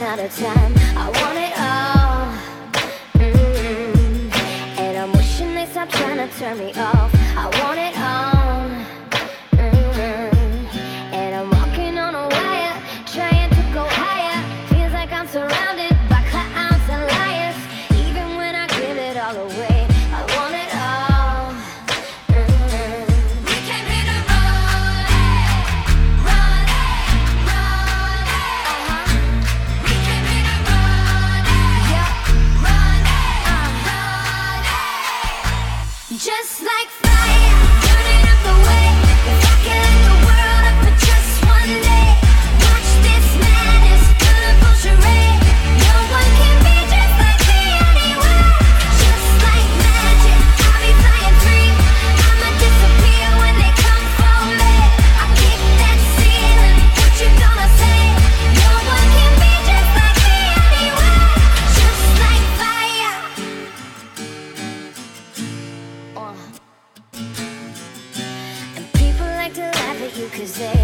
out of time. I want it all. And I'm wishing they stop trying to turn me off. I want it all. And I'm walking on a wire, trying to go higher. Feels like I'm surrounded by clowns and liars. Even when I give it all away, I want it all. We came here to run, run, run. We came here to run, yeah, run, run. Just like fire, burning up the way. If I could light the world up for just one day, watch this madness, colorful charade. No one can be just like me anywhere. Just like magic, I'll be flying free. I'ma disappear when they come for me. I kick that ceiling, what you gonna say? No one can be just like me anywhere. Just like fire. And people like to laugh at you 'cause they